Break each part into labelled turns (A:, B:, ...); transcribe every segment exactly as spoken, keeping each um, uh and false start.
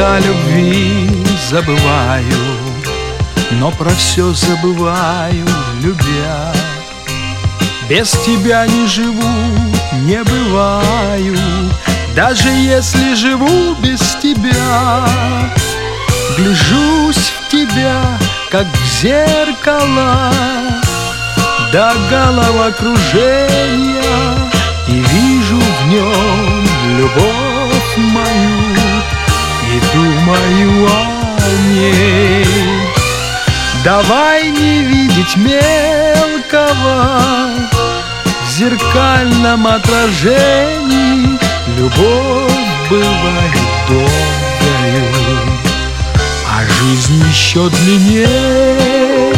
A: Иногда любви забываю, но про все забываю, любя. Без тебя не живу, не бываю, даже если живу без тебя. Гляжусь в тебя, как в зеркало, до головокружения, и вижу в нем любовь мою, и думаю о ней. Давай не видеть мелкого в зеркальном отражении. Любовь бывает долгою, а жизнь еще длиннее.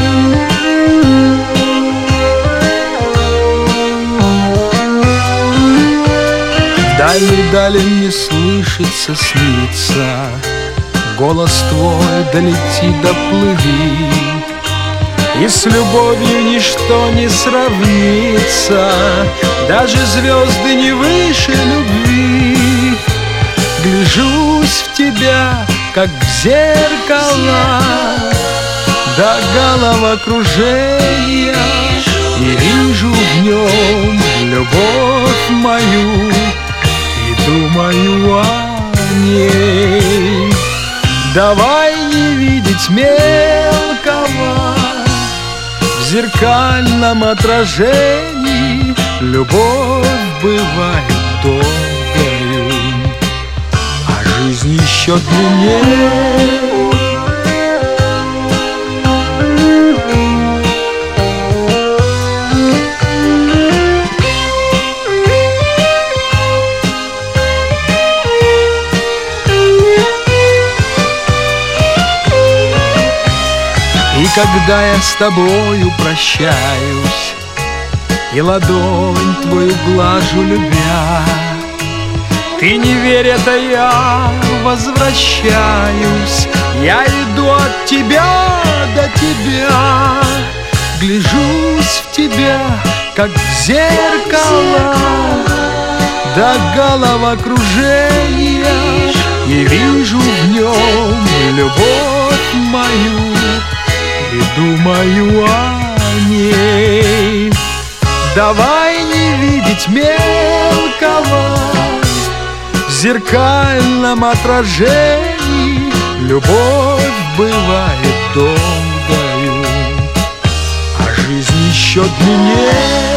A: Дали-дали мне слышится, снится, голос твой долети, доплыви, и с любовью ничто не сравнится, даже звезды не выше любви. Гляжусь в тебя, как в зеркало, до головокружения, и вижу в нем любовь мою, и думаю о ней. Давай не видеть мелкого в зеркальном отражении. Любовь бывает долгою, а жизнь еще длиннее. И когда я с тобою прощаюсь и ладонь твою глажу, любя, ты не верь, это я возвращаюсь. Я иду от тебя до тебя, гляжусь в тебя, как в зеркало, до головокружения, и вижу в нем любовь мою, и думаю о ней. Давай не видеть мелкого в зеркальном отражении. Любовь бывает долгою, а жизнь еще длиннее.